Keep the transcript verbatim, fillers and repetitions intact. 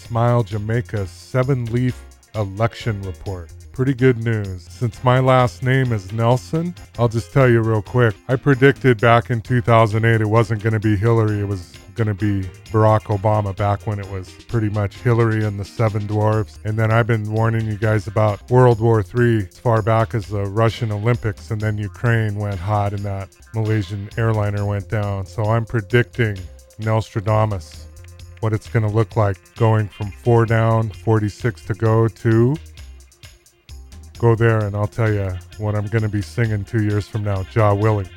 Smile Jamaica's seven-leaf election report. Pretty good news. Since my last name is Nelson, I'll just tell you real quick. I predicted back in two thousand eight it wasn't going to be Hillary. It was going to be Barack Obama back when it was pretty much Hillary and the Seven Dwarfs. And then I've been warning you guys about World War Three as far back as the Russian Olympics, and then Ukraine went hot and that Malaysian airliner went down. So I'm predicting Nostradamus, what it's going to look like going from four down, forty-six to go to go there, and I'll tell you what I'm going to be singing two years from now, Jah willing.